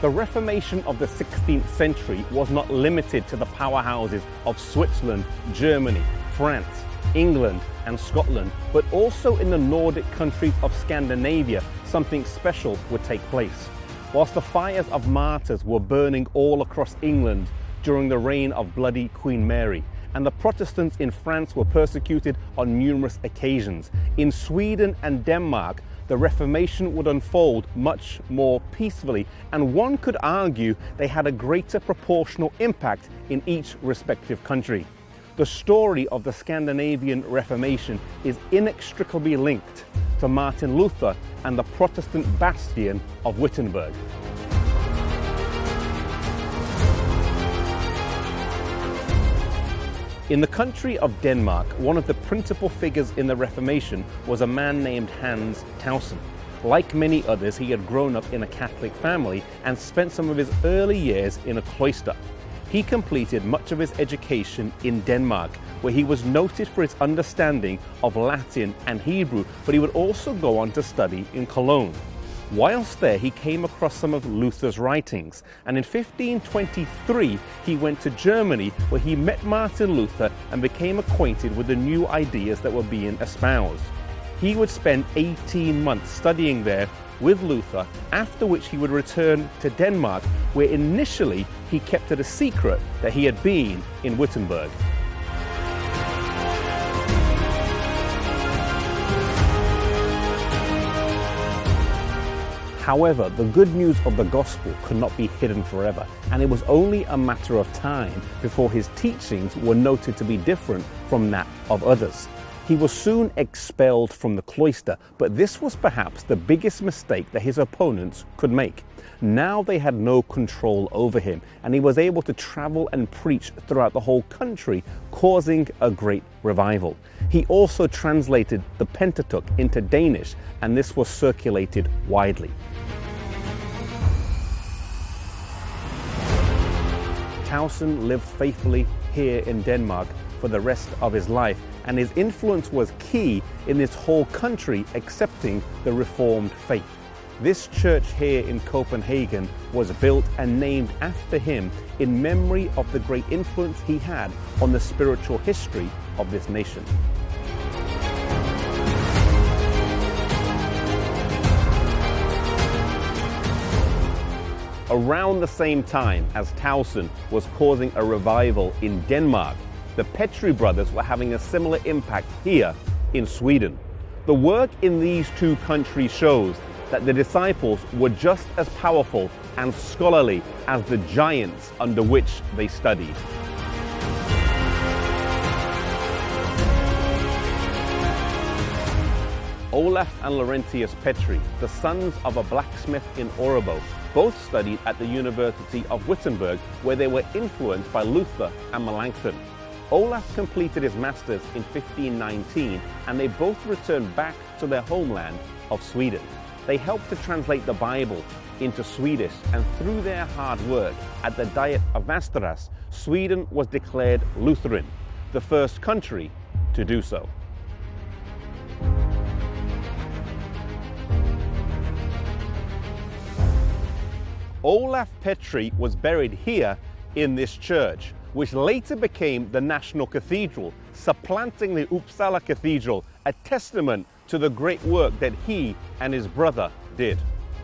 The Reformation of the 16th century was not limited to the powerhouses of Switzerland, Germany, France, England and Scotland, but also in the Nordic countries of Scandinavia, something special would take place. Whilst the fires of martyrs were burning all across England during the reign of bloody Queen Mary, and the Protestants in France were persecuted on numerous occasions, in Sweden and Denmark, the Reformation would unfold much more peacefully, and one could argue they had a greater proportional impact in each respective country. The story of the Scandinavian Reformation is inextricably linked to Martin Luther and the Protestant bastion of Wittenberg. In the country of Denmark, one of the principal figures in the Reformation was a man named Hans Tausen. Like many others, he had grown up in a Catholic family and spent some of his early years in a cloister. He completed much of his education in Denmark, where he was noted for his understanding of Latin and Hebrew, but he would also go on to study in Cologne. Whilst there, he came across some of Luther's writings, and in 1523 he went to Germany, where he met Martin Luther and became acquainted with the new ideas that were being espoused. He would spend 18 months studying there with Luther, after which he would return to Denmark, where initially he kept it a secret that he had been in Wittenberg. However, the good news of the gospel could not be hidden forever, and it was only a matter of time before his teachings were noted to be different from that of others. He was soon expelled from the cloister, but this was perhaps the biggest mistake that his opponents could make. Now they had no control over him, and he was able to travel and preach throughout the whole country, causing a great revival. He also translated the Pentateuch into Danish, and this was circulated widely. Tausen lived faithfully here in Denmark for the rest of his life, and his influence was key in this whole country accepting the Reformed faith. This church here in Copenhagen was built and named after him in memory of the great influence he had on the spiritual history of this nation. Around the same time as Tausen was causing a revival in Denmark, the Petri brothers were having a similar impact here in Sweden. The work in these two countries shows that the disciples were just as powerful and scholarly as the giants under which they studied. Olaf and Laurentius Petri, the sons of a blacksmith in Örebro, both studied at the University of Wittenberg, where they were influenced by Luther and Melanchthon. Olaf completed his masters in 1519, and they both returned back to their homeland of Sweden. They helped to translate the Bible into Swedish, and through their hard work at the Diet of Västerås, Sweden was declared Lutheran, the first country to do so. Olaf Petri was buried here in this church, which later became the National Cathedral, supplanting the Uppsala Cathedral, a testament to the great work that he and his brother did.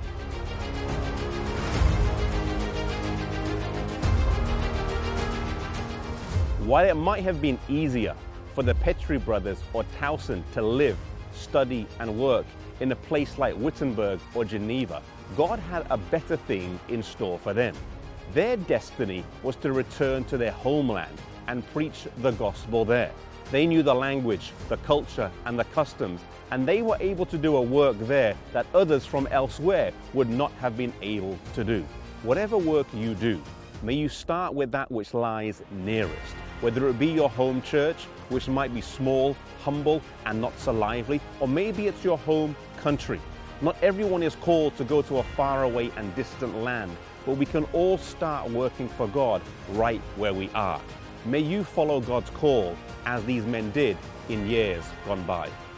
While it might have been easier for the Petri brothers or Tausen to live, study and work in a place like Wittenberg or Geneva, God had a better thing in store for them. Their destiny was to return to their homeland and preach the gospel there. They knew the language, the culture and the customs, and they were able to do a work there that others from elsewhere would not have been able to do. Whatever work you do, may you start with that which lies nearest, whether it be your home church, which might be small, humble and not so lively, or maybe it's your home country. Not everyone is called to go to a faraway and distant land, but we can all start working for God right where we are. May you follow God's call as these men did in years gone by.